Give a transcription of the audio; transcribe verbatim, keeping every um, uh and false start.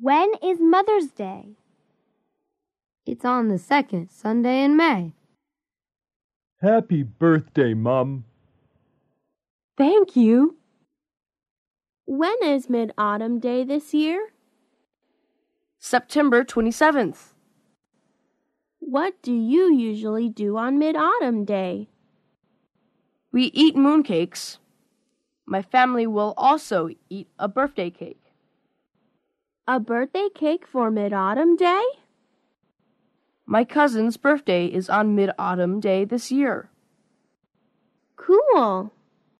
When is Mother's Day? It's on the second Sunday in May. Happy birthday, Mum. Thank you. When is Mid-Autumn Day this year? September twenty-seventh. What do you usually do on Mid-Autumn Day? We eat mooncakes. My family will also eat a birthday cake. A birthday cake for Mid-Autumn Day? My cousin's birthday is on Mid-Autumn Day this year. Cool.